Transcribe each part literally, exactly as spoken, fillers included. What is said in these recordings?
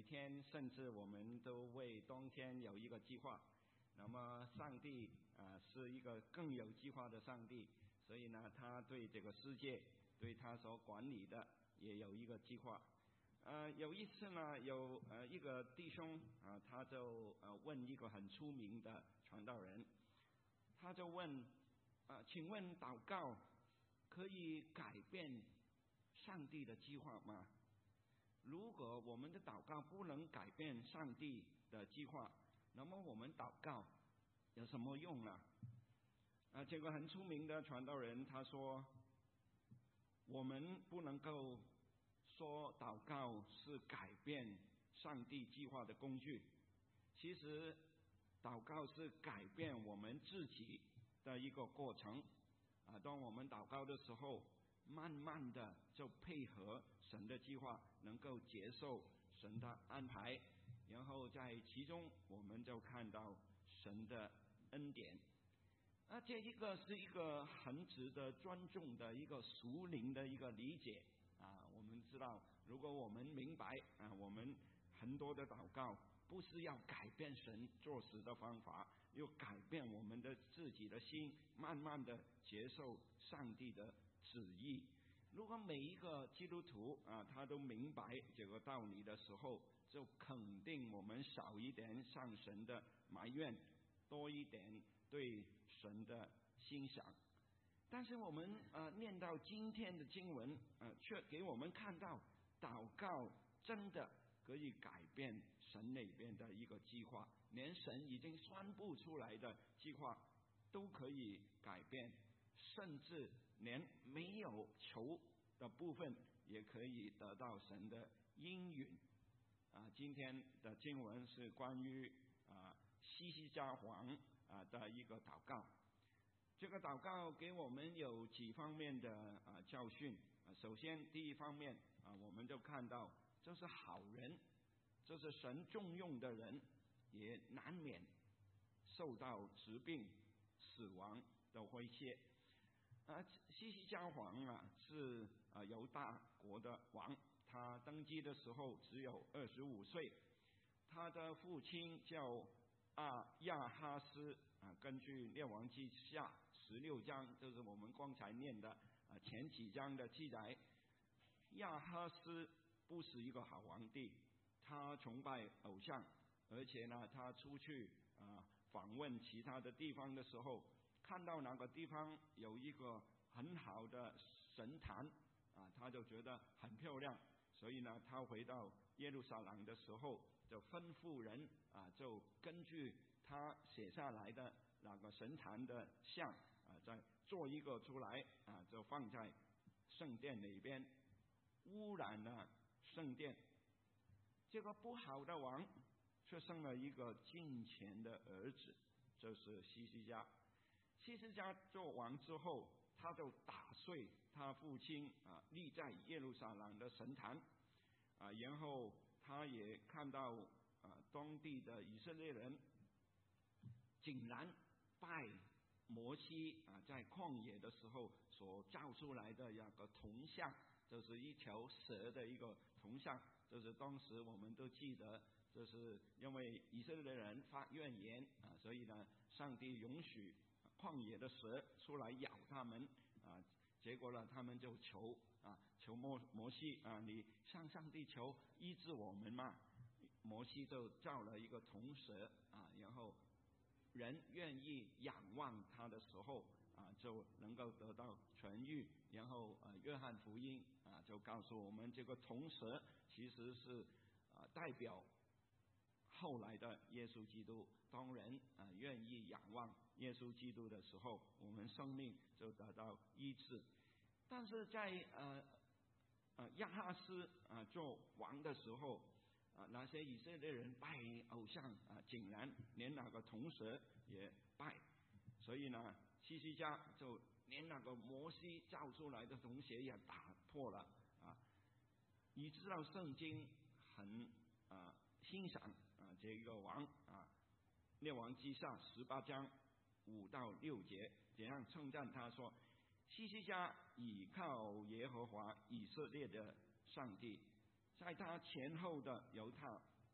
天，甚至我们都为冬天有一个计划。那么上帝啊是一个更有计划的上帝，所以呢，他对这个世界，对他所管理的也有一个计划。呃，有一次呢，有呃一个弟兄啊，他就呃问一个很出名的传道人，他就问啊、呃，请问祷告可以改变上帝的计划吗？如果我们的祷告不能改变上帝的计划，那么我们祷告有什么用呢？啊，这个很出名的传道人他说，我们不能够说祷告是改变上帝计划的工具，其实祷告是改变我们自己的一个过程啊。当我们祷告的时候，慢慢的就配合神的计划，能够接受神的安排，然后在其中我们就看到神的恩典。啊，这一个是一个很值得尊重的一个属灵的一个理解啊。我们知道，如果我们明白啊，我们很多的祷告不是要改变神做事的方法，又改变我们的自己的心，慢慢的接受上帝的旨意。如果每一个基督徒啊，他都明白这个道理的时候，就肯定我们少一点向神的埋怨，多一点对神的欣赏。但是我们呃念到今天的经文，呃，却给我们看到祷告真的可以改变神那边的一个计划，连神已经宣布出来的计划都可以改变，甚至连没有求的部分也可以得到神的应允。啊，今天的经文是关于啊西西家王啊的一个祷告。这个祷告给我们有几方面的啊教训啊。首先，第一方面啊，我们就看到，就是好人，就是神重用的人，也难免受到疾病、死亡的威胁。啊，西西家王啊是啊犹大国的王，他登基的时候只有二十五岁，他的父亲叫啊亚哈斯啊，根据列王记下十六章，就是我们刚才念的啊前几章的记载，亚哈斯不是一个好皇帝，他崇拜偶像，而且呢，他出去啊访问其他的地方的时候，看到哪个地方有一个很好的神坛啊，他就觉得很漂亮，所以呢，他回到耶路撒冷的时候，就吩咐人啊，就根据他写下来的那个神坛的像啊，再做一个出来啊，就放在圣殿里边，污染了圣殿。这个不好的王却生了一个敬虔的儿子，就是西西家。西西家做王之后，他就打碎他父亲啊立在耶路撒冷的神坛啊，然后他也看到啊当地的以色列人竟然拜摩西啊在旷野的时候所造出来的那个铜像，就是一条蛇的一个铜像，就是当时我们都记得，就是因为以色列人发怨言啊，所以呢，上帝允许旷野的蛇出来咬他们啊，结果呢，他们就求啊，求摩摩西啊，你向上帝求医治我们嘛。摩西就造了一个铜蛇啊，然后人愿意仰望他的时候啊，就能够得到痊愈。然后呃，约翰福音啊就告诉我们，这个铜蛇其实是啊代表后来的耶稣基督。当人啊愿意仰望耶稣基督的时候，我们生命就得到医治。但是在呃呃亚哈斯啊做王的时候啊，那些以色列人拜偶像啊，竟然连那个铜蛇也拜，所以呢，西西家就连那个摩西造出来的铜鞋也打破了啊，你知道圣经很啊欣赏啊这个王啊，列王记下十八章五到六节这样称赞他说，西西家倚靠耶和华以色列的上帝，在他前后的有他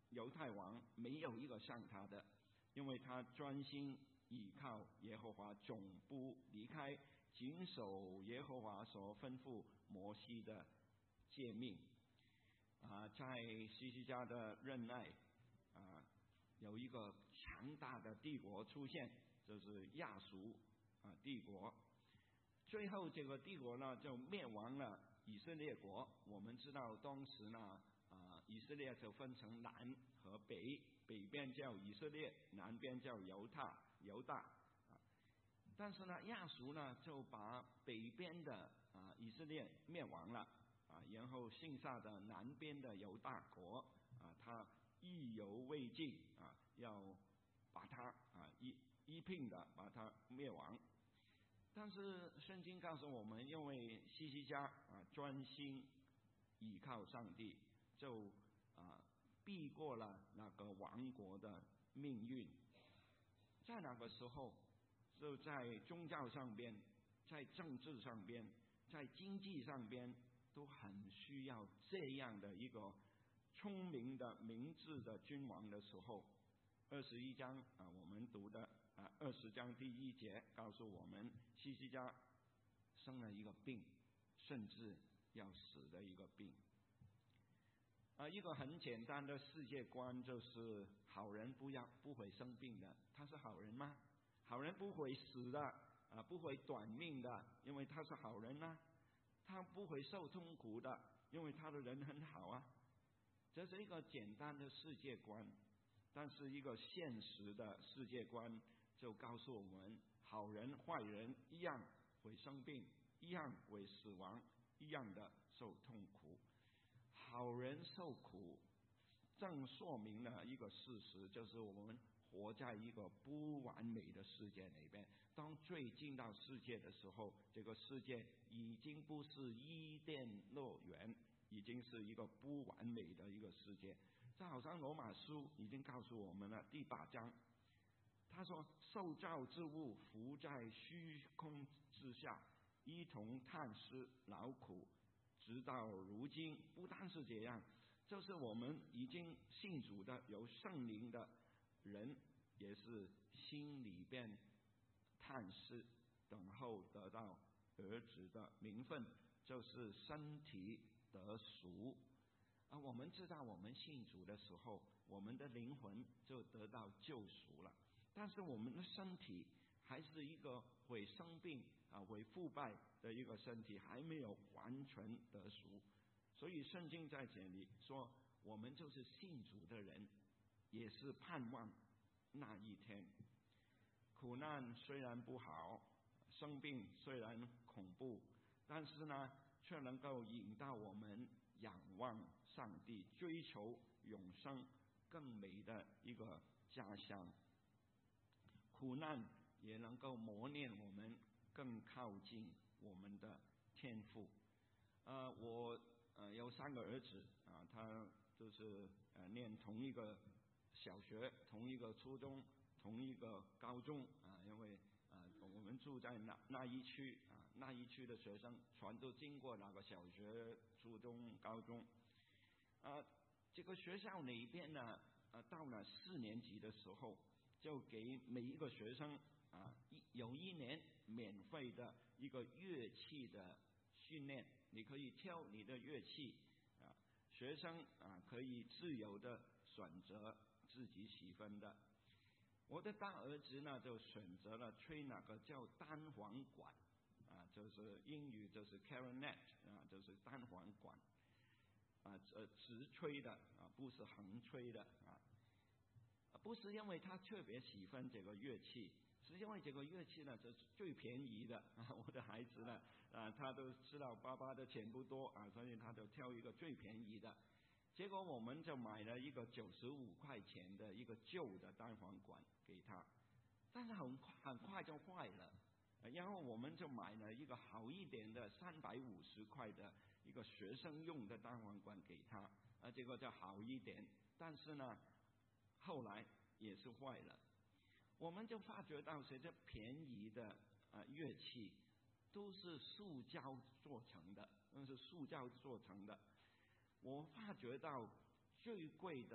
犹太王没有一个像他的，因为他专心倚靠耶和华，总不离开，谨守耶和华所吩咐摩西的诫命。啊，在希西家的任内，啊，有一个强大的帝国出现，就是亚述啊帝国。最后这个帝国呢就灭亡了以色列国。我们知道当时呢，啊，以色列就分成南和北，北边叫以色列，南边叫犹大，犹大。啊，但是呢，亚述呢就把北边的啊以色列灭亡了，啊，然后剩下的南边的犹大国，啊，他意犹未尽，啊，要把它啊一一并的把它灭亡。但是圣经告诉我们，因为希西家啊专心倚靠上帝，就啊避过了那个亡国的命运。在那个时候，就在宗教上边，在政治上边，在经济上边，都很需要这样的一个聪明的明智的君王的时候。二十一章啊，我们读的啊，二十章第一节告诉我们，希西家生了一个病，甚至要死的一个病。啊，一个很简单的世界观就是好人不要不会生病的，他是好人吗？好人不会死的啊，不会短命的，因为他是好人啊。他不会受痛苦的，因为他的人很好啊。这是一个简单的世界观。但是一个现实的世界观就告诉我们，好人坏人一样会生病，一样会死亡，一样的受痛苦。好人受苦正说明了一个事实，就是我们活在一个不完美的世界里边。当罪进到世界的时候，这个世界已经不是伊甸乐园，已经是一个不完美的一个世界。这好像罗马书已经告诉我们了，第八章他说，受造之物伏在虚空之下，一同叹息劳苦，直到如今。不但是这样，就是我们已经信主的有圣灵的人，也是心里边叹息，等候得到儿子的名分，就是身体得赎。啊，我们知道我们信主的时候，我们的灵魂就得到救赎了，但是我们的身体还是一个会生病啊、会腐败的一个身体，还没有完全得赎。所以圣经在这里说，我们就是信主的人，也是盼望那一天。苦难虽然不好，生病虽然恐怖，但是呢，却能够引导我们仰望上帝，追求永生更美的一个家乡。苦难也能够磨练我们更靠近我们的天父。呃，我呃有三个儿子啊，他就是呃念同一个小学、同一个初中、同一个高中啊，因为啊我们住在那那一区啊，那一区的学生全都经过那个小学、初中、高中。啊，这个学校里边呢，呃，到了四年级的时候，就给每一个学生啊一有一年免费的一个乐器的训练，你可以挑你的乐器啊，学生啊可以自由的选择自己喜欢的。我的大儿子呢就选择了吹那个叫单簧管啊，就是英语就是 clarinet 啊，就是单簧管。啊，呃，直吹的啊，不是横吹的啊，不是因为他特别喜欢这个乐器，是因为这个乐器呢，这是最便宜的啊。我的孩子呢，啊，他都知道爸爸的钱不多啊，所以他就挑一个最便宜的。结果我们就买了一个九十五块钱的一个旧的单簧管给他，但是很快很快就坏了，然后我们就买了一个好一点的三百五十块的一个学生用的单簧管给他，啊，这个就好一点，但是呢，后来也是坏了。我们就发觉到，这些便宜的啊乐器都是塑胶做成的，都是塑胶做成的。我发觉到最贵的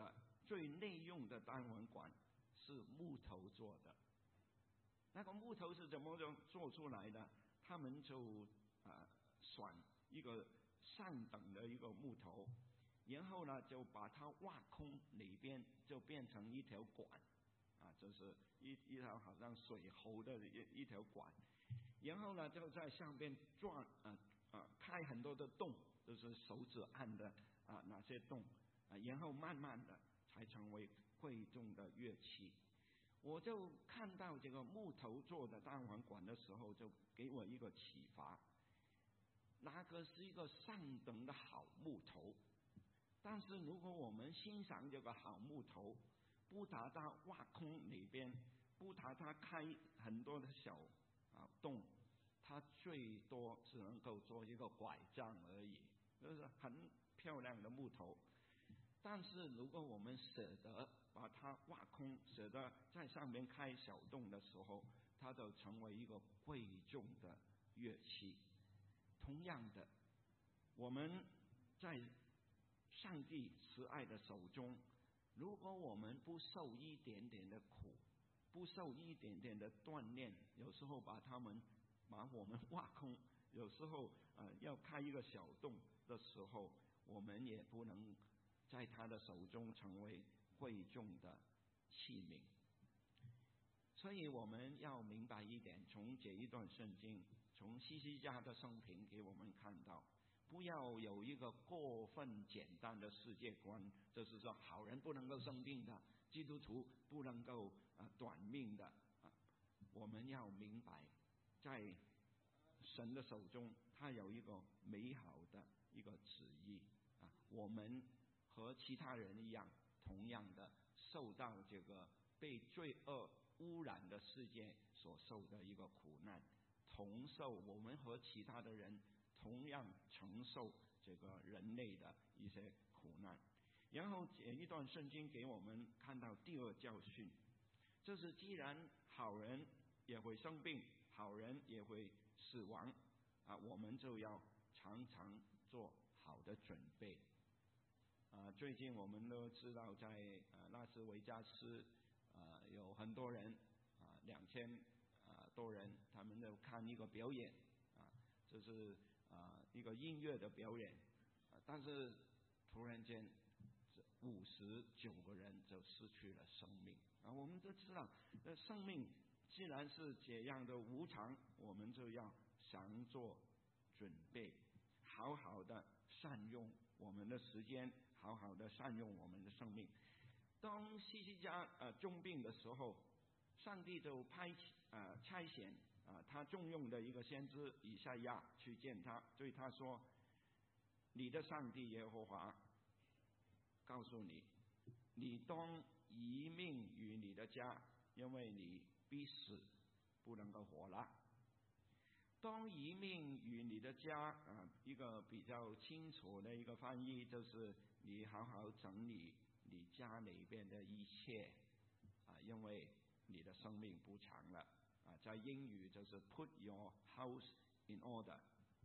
最内用的单簧管是木头做的。那个木头是怎么做出来的？他们就啊、呃、选一个上等的一个木头，然后呢就把它挖空，里边就变成一条管，啊，就是一一条好像水喉的一一条管，然后呢就在上边转啊啊开很多的洞，就是手指按的啊那些洞啊，然后慢慢的才成为贵重的乐器。我就看到这个木头做的单簧管的时候，就给我一个启发。那个是一个上等的好木头，但是如果我们欣赏这个好木头，不把它挖空里边，不把它开很多的小啊洞，它最多只能够做一个拐杖而已，就是很漂亮的木头。但是如果我们舍得把它挖空，舍得在上面开小洞的时候，它就成为一个贵重的乐器。同样的，我们在上帝慈爱的手中，如果我们不受一点点的苦，不受一点点的锻炼，有时候把他们把我们挖空，有时候呃要开一个小洞的时候，我们也不能在他的手中成为贵重的器皿。所以我们要明白一点，从这一段圣经，从希西家的生平给我们看到，不要有一个过分简单的世界观，就是说好人不能够生病的，基督徒不能够啊短命的啊。我们要明白，在神的手中，他有一个美好的一个旨意啊。我们和其他人一样，同样的受到这个被罪恶污染的世界所受的一个苦难，同受我们和其他的人同样承受这个人类的一些苦难。然后这一段圣经给我们看到第二教训，就是既然好人也会生病，好人也会死亡啊，我们就要常常做好的准备。啊，最近我们都知道在，在呃拉斯维加斯，啊、呃、有很多人啊，两千啊多人，他们都看一个表演啊，就是啊、呃、一个音乐的表演，啊、但是突然间，五十九个人就失去了生命啊！我们都知道，呃，生命既然是这样的无常，我们就要常做准备，好好的善用我们的时间。好好的善用我们的生命。当希西家呃重病的时候，上帝就派呃差遣啊、呃、他重用的一个先知以赛亚去见他，对他说：“你的上帝耶和华告诉你，你当移命于你的家，因为你必死，不能够活了。”当移命于你的家啊，一个比较清楚的一个翻译就是你好好整理你家里边的一切啊，因为你的生命不长了啊。在英语就是 put your house in order。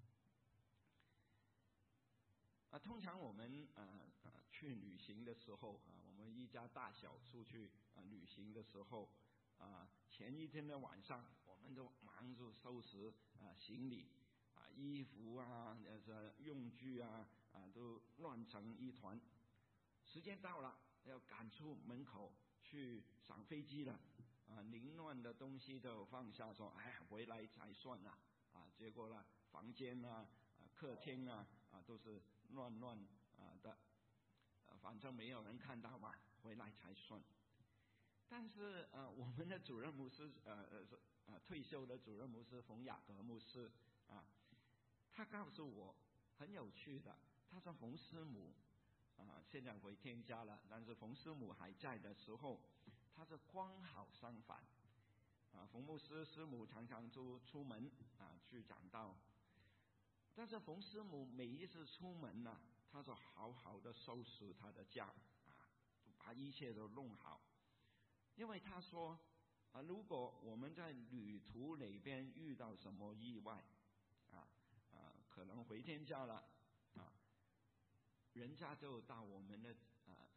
啊，通常我们啊啊去旅行的时候啊，我们一家大小出去啊旅行的时候啊，前一天的晚上我们都忙着收拾啊行李啊衣服啊呃用具啊啊都乱成一团。时间到了，要赶出门口去上飞机了啊，凌乱的东西都放下，说哎呀回来才算了啊。结果呢，房间啊、啊客厅啊啊都是乱乱啊的，啊反正没有人看到嘛，回来才算。但是呃，我们的主任牧师呃呃呃退休的主任牧师冯雅各牧师啊，他告诉我很有趣的，他说冯师母啊现在回天家了，但是冯师母还在的时候，他是刚好相反啊，冯牧师师母常常就出门啊去讲道，但是冯师母每一次出门呢、啊，他就好好的收拾他的家啊，把一切都弄好。因为他说啊，如果我们在旅途里边遇到什么意外啊啊，可能回天家了啊，人家就到我们的啊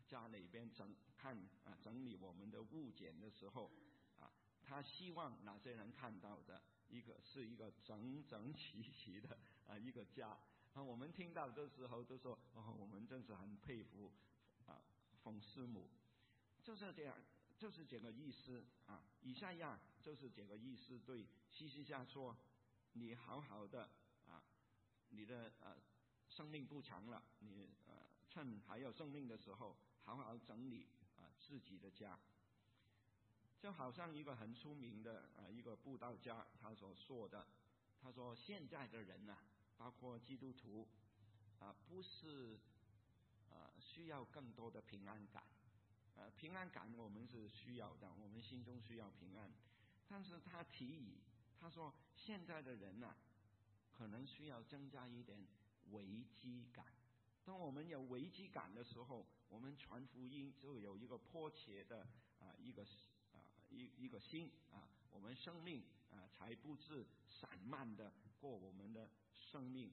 家里边整看啊整理我们的物件的时候啊，他希望哪些人看到的一个是一个整整齐齐的啊一个家啊。我们听到的时候都说哦，我们真是很佩服啊冯师母，就是这样，就是这个意思啊。以赛亚就是这个意思，对西西家说，你好好的啊，你的呃生命不长了，你呃趁还有生命的时候，好好整理啊自己的家。就好像一个很出名的啊一个布道家他所说的，他说现在的人啊，包括基督徒啊，不是啊需要更多的平安感，呃平安感我们是需要的，我们心中需要平安，但是他提议他说现在的人啊，可能需要增加一点危机感。当我们有危机感的时候，我们传福音就有一个迫切的啊一个啊一一个心啊，我们生命啊才不致散漫的过我们的生命。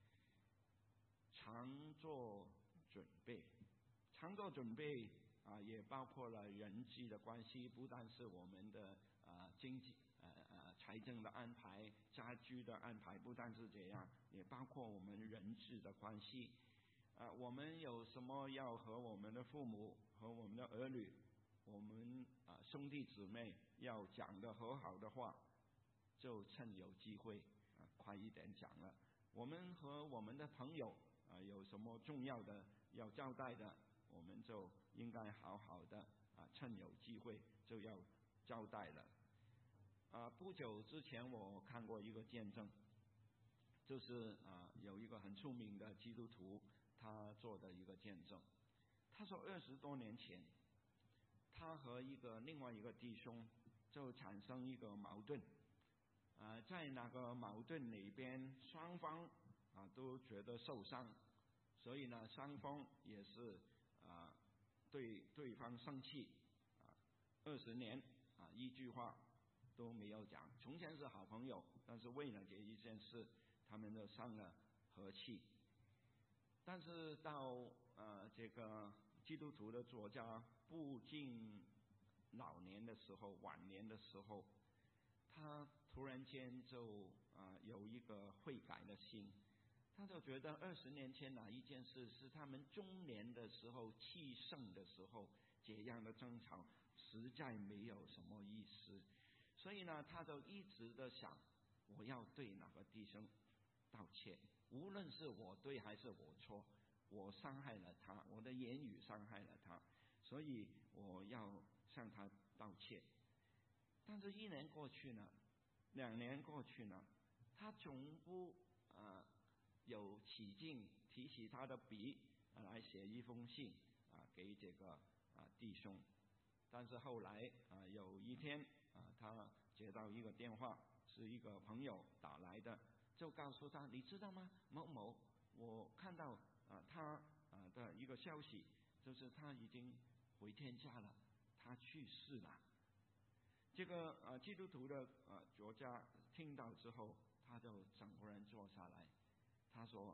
常做准备，常做准备啊，也包括了人际的关系，不但是我们的啊经济呃呃财政的安排、家居的安排，不但是这样，也包括我们人际的关系。啊，我们有什么要和我们的父母、和我们的儿女、我们啊兄弟姊妹要讲的和好的话，就趁有机会啊快一点讲了。我们和我们的朋友啊有什么重要的要交代的，我们就应该好好的啊趁有机会就要交代了。啊，不久之前我看过一个见证，就是啊有一个很出名的基督徒。他做的一个见证，他说二十多年前，他和一个另外一个弟兄就产生一个矛盾，啊，在那个矛盾里边，双方啊都觉得受伤，所以呢，双方也是啊对对方生气，啊，二十年啊一句话都没有讲。从前是好朋友，但是为了这一件事，他们就伤了和气。但是到呃这个基督徒的作家步进老年的时候、晚年的时候，他突然间就啊、呃、有一个悔改的心，他就觉得二十年前哪一件事是他们中年的时候、气盛的时候这样的争吵，实在没有什么意思。所以呢，他就一直的想，我要对哪个弟兄道歉。无论是我对还是我错，我伤害了他，我的言语伤害了他，所以我要向他道歉。但是一年过去了，两年过去了，他总不啊、呃、有起劲提起他的笔、啊、来写一封信啊给这个啊弟兄。但是后来啊有一天啊他接到一个电话，是一个朋友打来的。就告诉他，你知道吗？某某，我看到啊他啊的一个消息，就是他已经回天家了，他去世了。这个啊基督徒的啊作家听到之后，他就整个人坐下来，他说：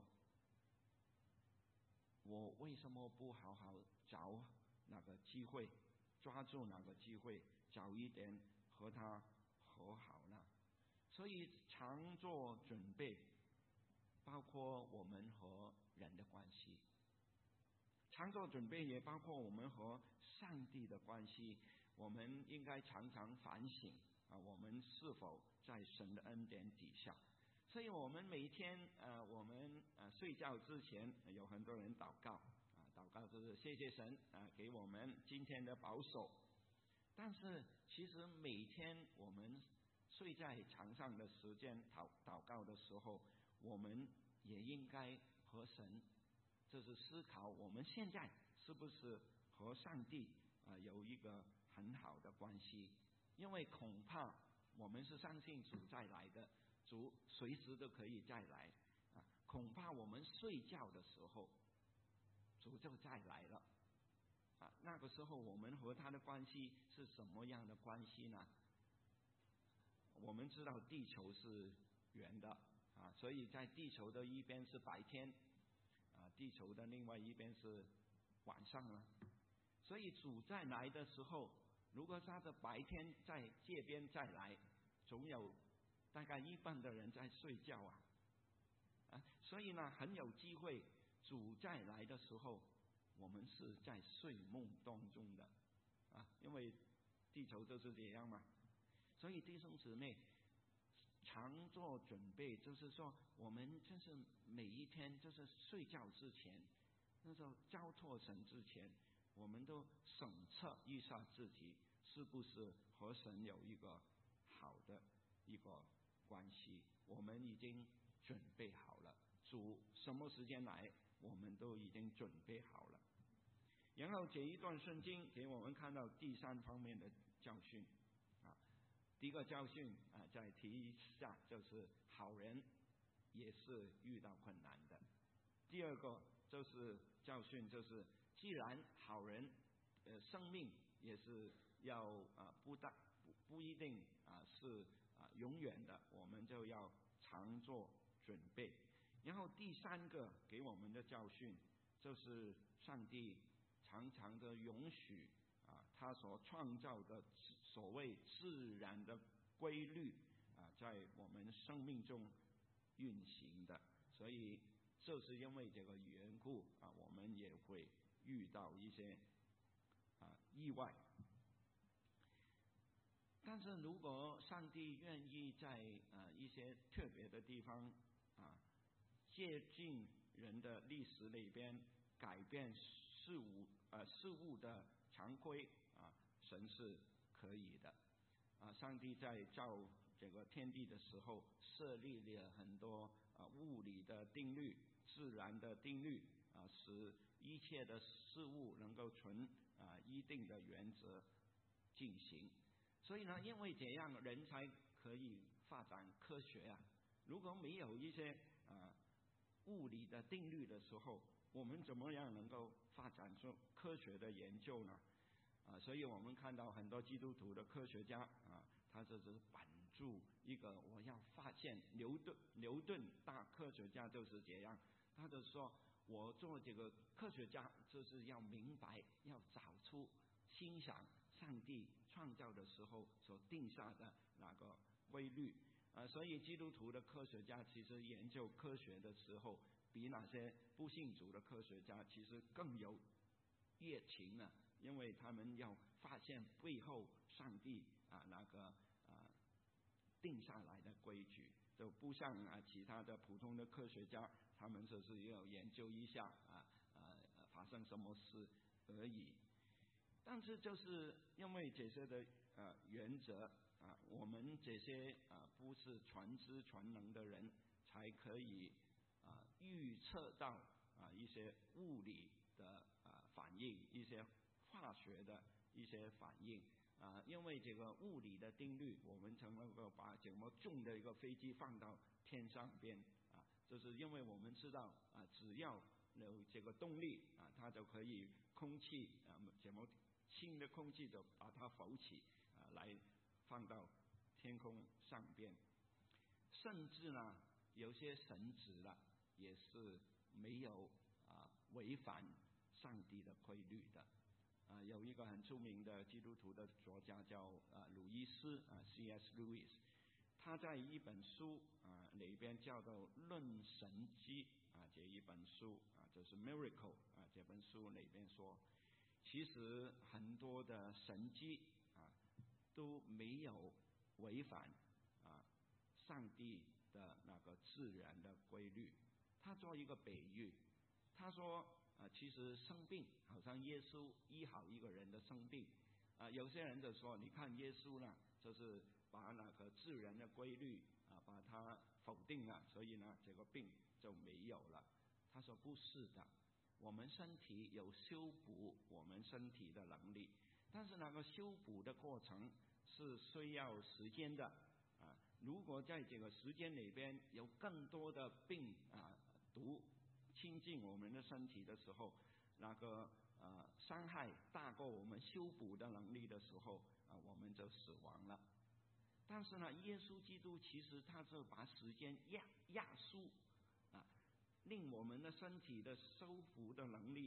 我为什么不好好找那个机会，抓住那个机会，早一点和他和好呢？所以常做准备，包括我们和人的关系。常做准备也包括我们和上帝的关系。我们应该常常反省啊，我们是否在神的恩典底下。所以我们每天呃，我们呃睡觉之前，有很多人祷告啊，祷告就是谢谢神啊给我们今天的保守。但是其实每天我们睡在床上的时间祷祷告的时候，我们也应该和神，就是思考我们现在是不是和上帝啊、呃、有一个很好的关系。因为恐怕我们是相信主再来的，主随时都可以再来啊。恐怕我们睡觉的时候，主就再来了啊。那个时候我们和他的关系是什么样的关系呢？我们知道地球是圆的啊，所以在地球的一边是白天啊，地球的另外一边是晚上了。 所以主再来的时候，如果他的白天在街边再来，总有大概一半的人在睡觉啊，啊，所以呢，很有机会主再来的时候，我们是在睡梦当中的，啊，因为地球就是这样嘛。所以弟兄姊妹，常做准备，就是说我们就是每一天就是睡觉之前，那时候交托神之前，我们都审测一下自己是不是和神有一个好的一个关系，我们已经准备好了，主什么时间来，我们都已经准备好了。然后这一段圣经给我们看到第三方面的教训啊，第一个教训啊，再提一下，就是好人也是遇到困难的。第二个就是教训，就是既然好人呃生命也是要啊不大不不一定啊是啊永远的，我们就要常做准备。然后第三个给我们的教训就是上帝常常的允许啊他所创造的所谓自然的规律啊在我们生命中运行的，所以就是因为这个缘故啊，我们也会遇到一些啊意外。但是如果上帝愿意在啊一些特别的地方啊接近人的历史里边改变事物呃事物的常规啊，神是可以的啊。上帝在造这个天地的时候设立了很多啊物理的定律、自然的定律啊，使一切的事物能够存啊一定的原则进行。所以呢，因为这样人才可以发展科学啊。如果没有一些啊物理的定律的时候，我们怎么样能够发展出科学的研究呢？啊，所以我们看到很多基督徒的科学家啊，他就是本住一个我要发现牛顿，牛顿大科学家就是这样，他就说我做这个科学家就是要明白，要找出欣赏上帝创造的时候所定下的那个规律啊。所以基督徒的科学家其实研究科学的时候，比那些不信主的科学家其实更有热情啊，因为他们要发现背后上帝啊那个啊定下来的规矩，就不像啊其他的普通的科学家，他们只是要研究一下啊啊发生什么事而已。但是就是因为这些的呃原则啊，我们这些啊不是全知全能的人，才可以啊预测到啊一些物理的啊反应，一些化学的一些反应啊。因为这个物理的定律，我们才能够把这么重的一个飞机放到天上边啊，就是因为我们知道啊，只要有这个动力啊，它就可以空气啊这么轻的空气就把它浮起啊，来放到天空上边。甚至呢，有些神职了也是没有啊违反上帝的规律的啊。有一个很出名的基督徒的作家叫啊鲁伊斯啊 C S Lewis， 他在一本书啊里边叫做《论神迹》啊这一本书啊，就是 Miracle 啊这本书里边说，其实很多的神迹啊都没有违反啊上帝的那个自然的规律。他做一个比喻，他说啊，其实生病好像耶稣医好一个人的生病啊，有些人就说，你看耶稣呢，就是把那个自然的规律啊把它否定了，所以呢这个病就没有了。他说不是的，我们身体有修补我们身体的能力，但是那个修补的过程是需要时间的啊。如果在这个时间里边有更多的病啊毒侵进我们的身体的时候，那个呃伤害大过我们修补的能力的时候啊，我们就死亡了。但是呢，耶稣基督其实他是把时间压压缩啊，令我们的身体的修复的能力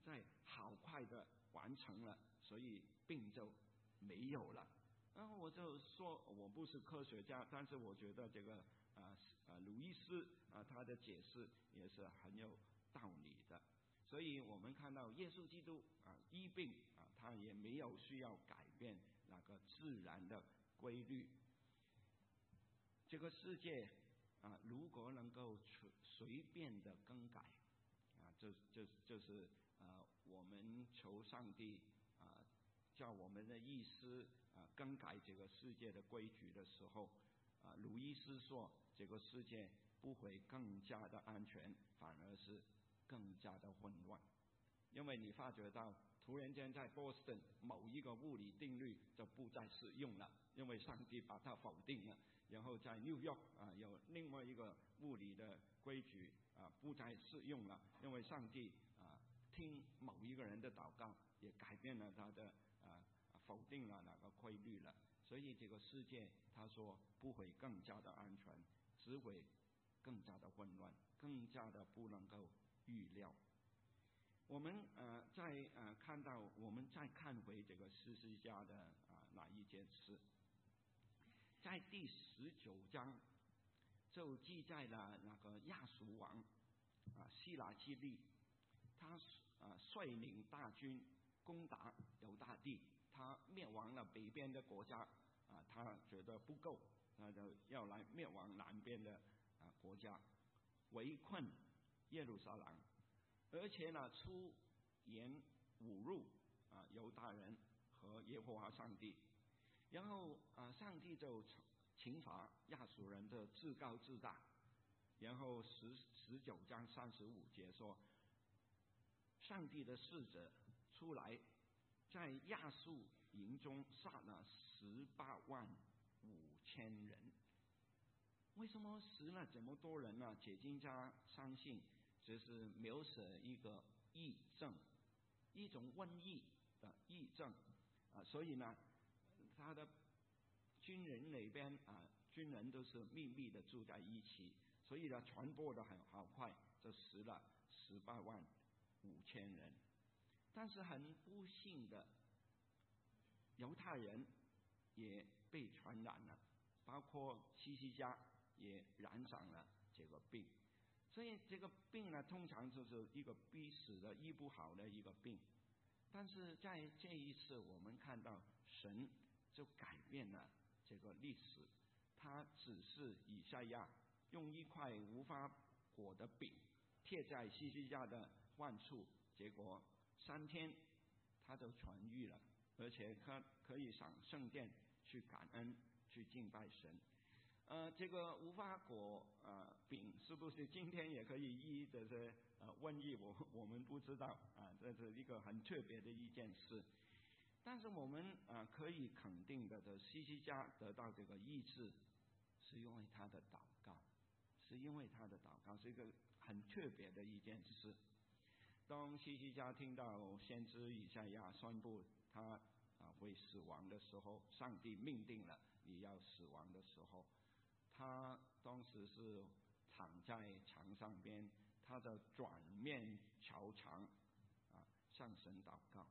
在好快的完成了，所以病就没有了。然后我就说我不是科学家，但是我觉得这个啊啊鲁伊斯啊他的解释也是很有道理的。所以我们看到耶稣基督啊医病啊，他也没有需要改变那个自然的规律。这个世界啊，如果能够随随便的更改啊，就就就是啊，我们求上帝啊，叫我们的意思啊更改这个世界的规矩的时候啊，鲁伊斯说，这个世界不会更加的安全，反而是更加的混乱。因为你发觉到，突然间在波士顿某一个物理定律就不再适用了，因为上帝把它否定了。然后在纽约啊，有另外一个物理的规矩啊不再适用了，因为上帝啊听某一个人的祷告，也改变了他的啊否定了那个规律了。所以这个世界他说不会更加的安全，只会更加的混乱，更加的不能够预料。我们呃再呃看到，我们再看回这个十字架的啊那一件事，在第十九章就记载了那个亚述王啊希拉基利，他啊率领大军攻打犹大地，他灭亡了北边的国家啊，他觉得不够，他就要来灭亡南边的啊国家，围困耶路撒冷。而且呢，出言侮辱啊犹大人和耶和华上帝，然后啊上帝就惩罚亚述人的自高自大。然后十十九章三十五节说，上帝的使者出来，在亚述营中杀了十八万五千人。为什么死了这么多人呢？解经家相信这是描写一个疫症，一种瘟疫的疫症啊，所以呢，他的军人那边啊，军人都是秘密的住在一起，所以呢，传播的很好快，就死了十八万五千人。但是很不幸的，犹太人也被传染了，包括希西家也染上了这个病。所以这个病呢，通常就是一个必死的、医不好的一个病。但是在这一次，我们看到神就改变了这个历史，他指示以赛亚用一块无花果的饼贴在希西家的患处，结果三天他就痊愈了，而且他可以上圣殿去感恩、去敬拜神。呃，这个无花果呃饼是不是今天也可以医这些呃瘟疫？我我们不知道啊，这是一个很特别的一件事。但是我们啊、呃、可以肯定的，的希西家得到这个医治，是因为他的祷告，是因为他的祷告，是一个很特别的一件事。当希西家听到先知以赛亚宣布他啊、呃、会死亡的时候，上帝命定了你要死亡的时候，他当时是躺在床上边，他的转面朝墙啊向神祷告。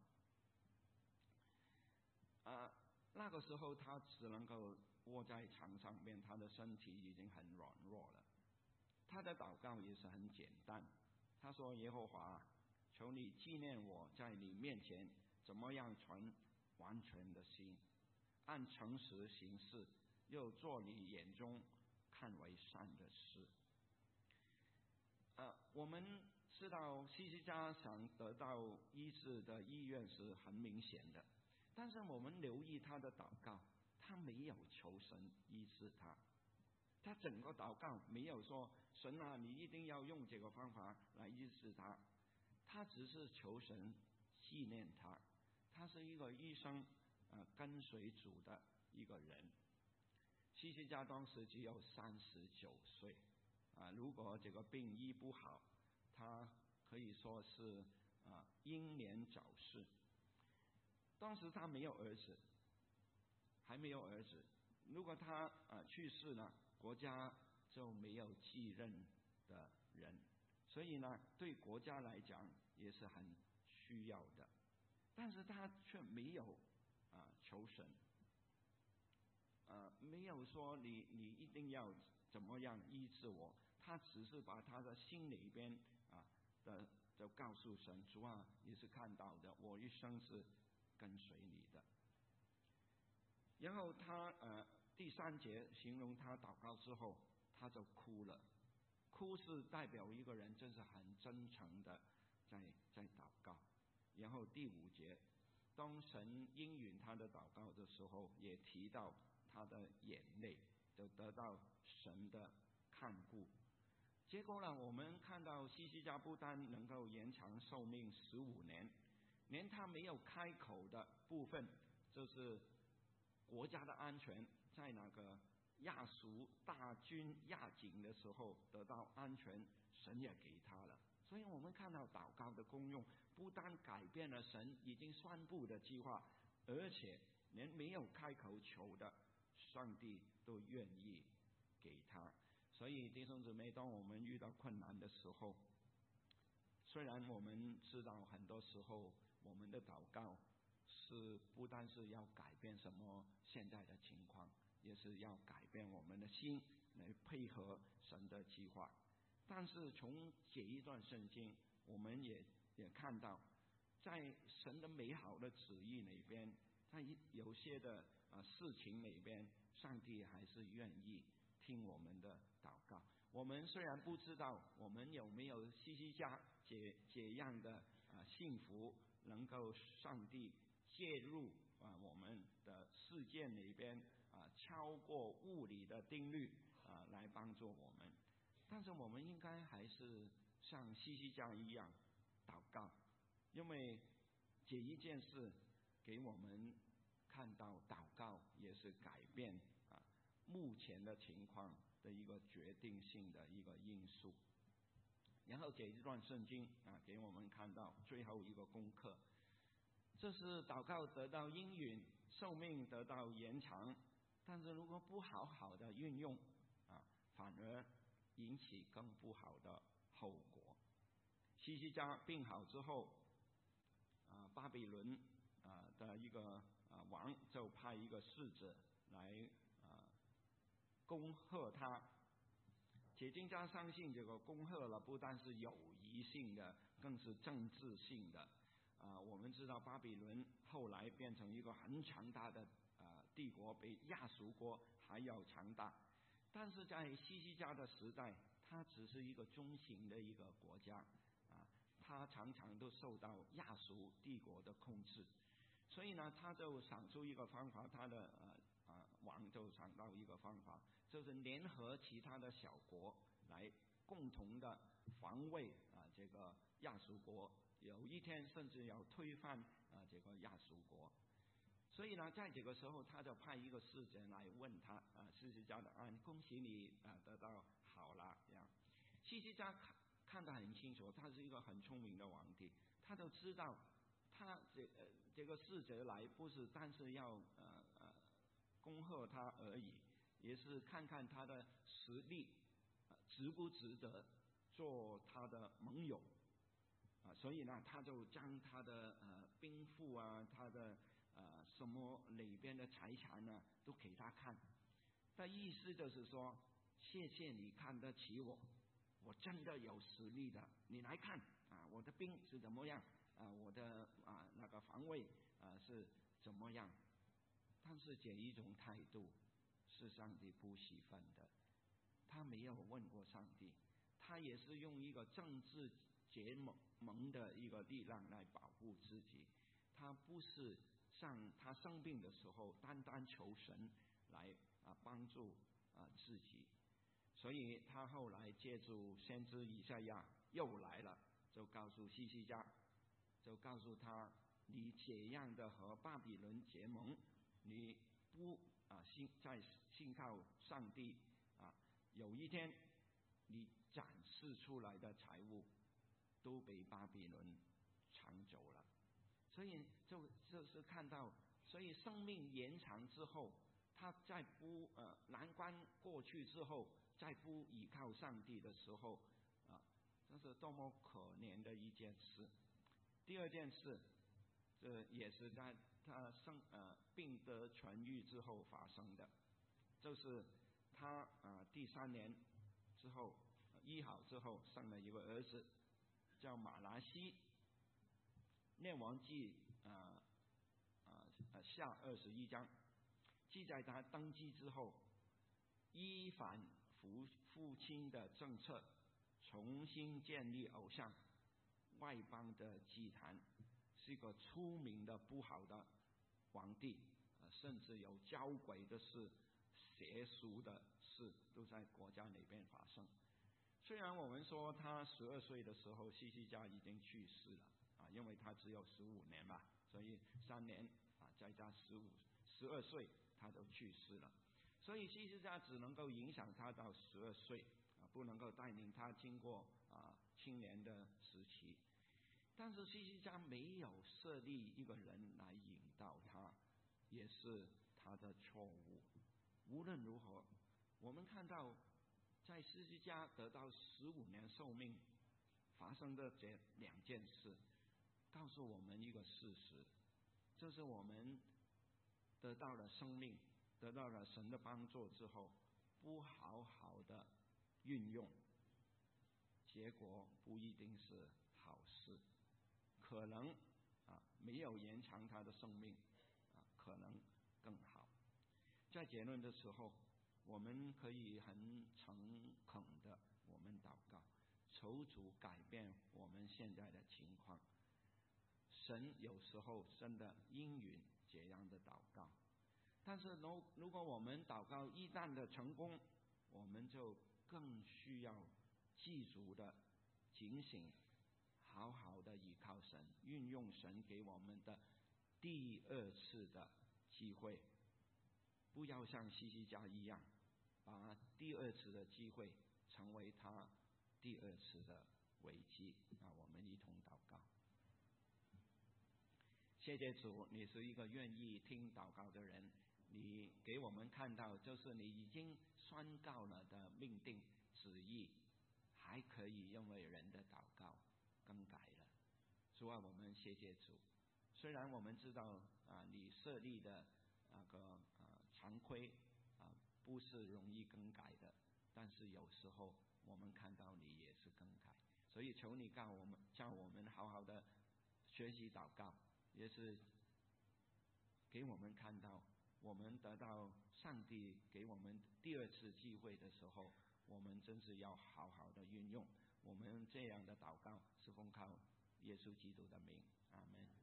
啊，那个时候他只能够卧在床上边，他的身体已经很软弱了。他的祷告也是很简单，他说：“耶和华，求你纪念我在你面前怎么样存完全的心，按诚实行事，又做你眼中看为善的事。”呃，我们知道希西家想得到医治的意愿是很明显的，但是我们留意他的祷告，他没有求神医治他，他整个祷告没有说神啊，你一定要用这个方法来医治他，他只是求神纪念他。他是一个一生呃跟随主的一个人。希西家当时只有三十九岁啊，如果这个病医不好，他可以说是啊英年早逝。当时他没有儿子，还没有儿子。如果他啊去世了，国家就没有继任的人，所以呢，对国家来讲也是很需要的，但是他却没有啊求神，呃，没有说你你一定要怎么样医治我，他只是把他的心里边啊的就告诉神，主啊，你是看到的，我一生是跟随你的。然后他呃第三节形容他祷告之后，他就哭了，哭是代表一个人真是很真诚的在在祷告。然后第五节，当神应允他的祷告的时候，也提到他的眼泪就得到神的看顾。结果呢，我们看到希西家不但能够延长寿命十五年，连他没有开口的部分，就是国家的安全，在那个亚述大军压境的时候得到安全，神也给他了。所以我们看到祷告的功用，不但改变了神已经宣布的计划，而且连没有开口求的，上帝都愿意给他。所以弟兄姊妹，当我们遇到困难的时候，虽然我们知道很多时候我们的祷告是不但是要改变什么现在的情况，也是要改变我们的心来配合神的计划。但是从这一段圣经，我们也也看到，在神的美好的旨意里边，在有些的啊事情里边，上帝还是愿意听我们的祷告。我们虽然不知道我们有没有希西家这这样的啊幸福，能够上帝介入啊我们的事件里边啊超过物理的定律啊来帮助我们，但是我们应该还是像希西家一样祷告，因为这一件事给我们看到祷告也是改变啊目前的情况的一个决定性的一个因素。然后这一段圣经啊给我们看到最后一个功课，这是祷告得到应允，寿命得到延长，但是如果不好好的运用啊，反而引起更不好的后果。希西家病好之后啊，巴比伦啊的一个啊王就派一个使者来啊恭贺他。解经家相信这个恭贺了不但是友谊性的，更是政治性的。啊，我们知道巴比伦后来变成一个很强大的啊帝国，比亚述国还要强大。但是在希西家的时代，它只是一个中型的一个国家啊，它常常都受到亚述帝国的控制。所以呢，他就想出一个方法，他的呃啊王就想到一个方法，就是联合其他的小国来共同的防卫啊这个亚述国，有一天甚至要推翻啊这个亚述国。所以呢，在这个时候，他就派一个使者来问他啊，希西家的啊，恭喜你啊得到好了这样。希西家看看得很清楚，他是一个很聪明的皇帝，他就知道他这呃这个使者来不是单是要呃呃恭贺他而已，也是看看他的实力、呃、值不值得做他的盟友啊，所以呢，他就将他的呃兵符啊，他的呃什么里边的财产呢，都给他看。的意思就是说，谢谢你看得起我，我真的有实力的，你来看啊，我的兵是怎么样啊，我的啊那个防卫啊是怎么样。但是这一种态度是上帝不喜欢的，他没有问过上帝，他也是用一个政治结盟的一个力量来保护自己，他不是像他生病的时候单单求神来啊帮助啊自己。所以他后来借助先知以赛亚又来了，就告诉希西家，就告诉他，你这样的和巴比伦结盟，你不啊信在信靠上帝啊，有一天你展示出来的财物都被巴比伦抢走了。所以就就是看到，所以生命延长之后，他在不呃难关过去之后，再不依靠上帝的时候啊，这是多么可怜的一件事。 第二件事，这也是在他生呃病得痊愈之后发生的，就是他啊、呃、第三年之后医好之后生了一个儿子，叫马拿西。列王记啊啊呃下二十一章记载他登基之后，依反父父亲的政策，重新建立偶像外邦的祭坛，是一个出名的不好的皇帝，呃、甚至有交鬼的事、邪俗的事都在国家里边发生。虽然我们说他十二岁的时候希西家已经去世了啊，因为他只有十五年嘛，所以三年啊再加十五十二岁他都去世了，所以希西家只能够影响他到十二岁啊，不能够带领他经过啊青年的时期。但是希西家没有设立一个人来引导他，也是他的错误。无论如何，我们看到在希西家得到十五年寿命发生的这两件事，告诉我们一个事实，就是我们得到了生命，得到了神的帮助之后，不好好的运用，结果不一定是好事，可能啊没有延长他的生命啊，可能更好。在结论的时候，我们可以很诚恳的我们祷告，求主改变我们现在的情况。神有时候真的应允这样的祷告，但是如如果我们祷告一旦的成功，我们就更需要记住的警醒，好好的依靠神，运用神给我们的第二次的机会，不要像希西家一样把第二次的机会成为他第二次的危机。那我们一同祷告。谢谢主，你是一个愿意听祷告的人，你给我们看到就是你已经宣告了的命定旨意，还可以因为人的祷告更改了。主啊，我们谢谢主。虽然我们知道啊，你设立的那个啊常规啊不是容易更改的，但是有时候我们看到你也是更改，所以求你告我们，叫我们好好的学习祷告，也是给我们看到，我们得到上帝给我们第二次机会的时候，我们真是要好好的运用。我们这样的祷告是奉靠耶稣基督的名，阿们。